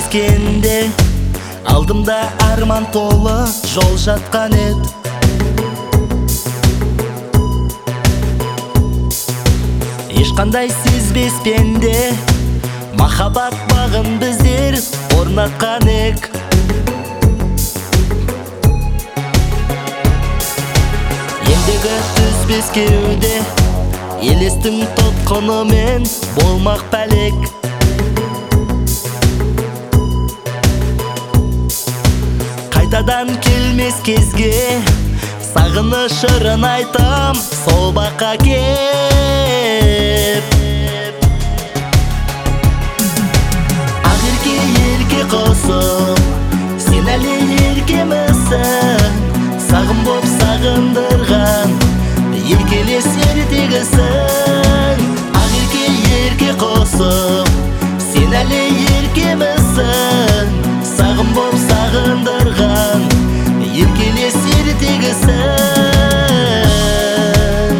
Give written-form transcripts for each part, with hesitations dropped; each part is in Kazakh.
кеткенде алдымда арман толы жол жатқан ед. Ешқандай сезбеспенде махаббат бағын біздер орнатқан ек. Ендігі түспес кеуде елестің тұтқынымен болмақ пәлек. Қайтадан келмес кезге сағыныш ырын айтам сол баққа кеп. Ақерке ерке қосып сен әлі еркемісің, сағым боп сағындырған еркелес ертегісің. Ақерке ерке қосып сен әлі еркемісің, сағым боп сағындырған еркелес ертегісің.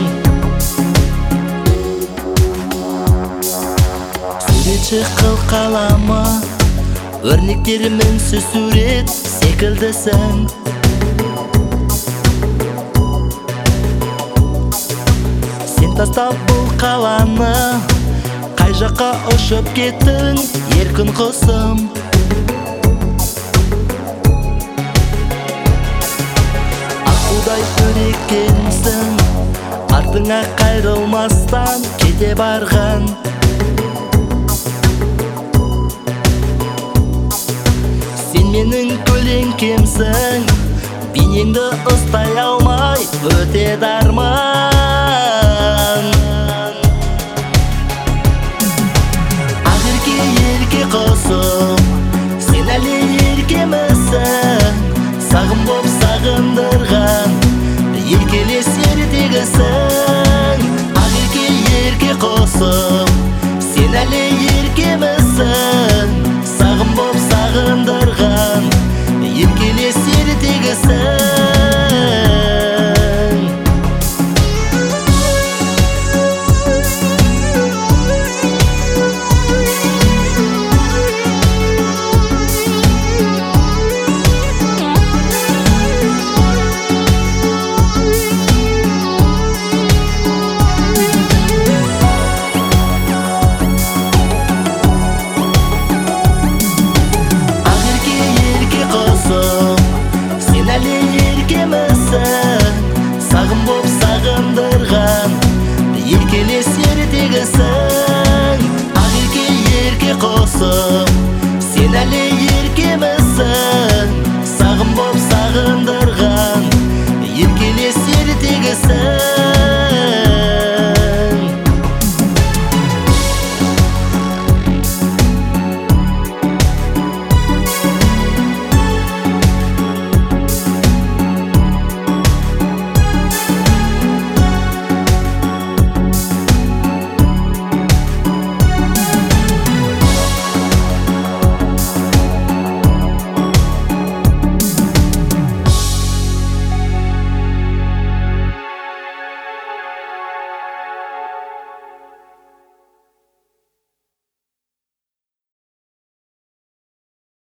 Суретші қыл қаламы өрнектерімен сурет секілдісің. Сен тастап бұл қаланы қай жаққа ұшып кеттің еркін құсым. Аққудай өреккенсің, артыңа қайрылмастан кете барған. Сен менің көлеңкемсің, бейнеңді ұстай алмай өтеді арман. Ақерке ерке қосып сен әлі еркемісің, сағым боп сағындырған еркелес ертегісің. Ақерке ерке қосып сен әлі еркемісің, сағым боп сағындырған еркелес ертегісің. Сағым боп сағындырған еркелес ертегісің. Ақерке ерке қосып сен әлі еркемісің, сағым боп сағындырған еркелес ертегісің.